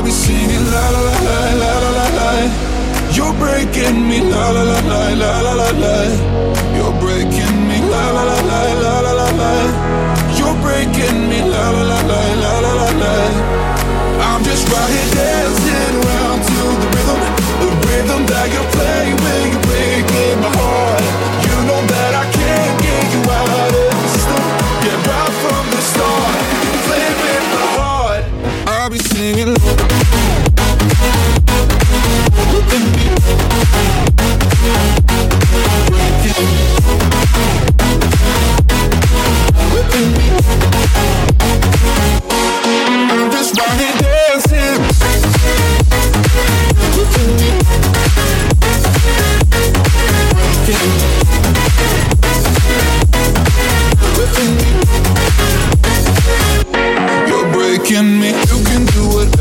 I'll be singing la la la la la la la la. You're breaking me la la la la la la la la. You're breaking me la la la la la la la la. You're breaking me la la la la la la la la. I'm just right here dancing around to the rhythm that you play when you're breaking my heart. You know that I can't get you out of the system. Yeah, right from the start, you play with my heart. I'll be singing. I'm just right here dancing. Breaking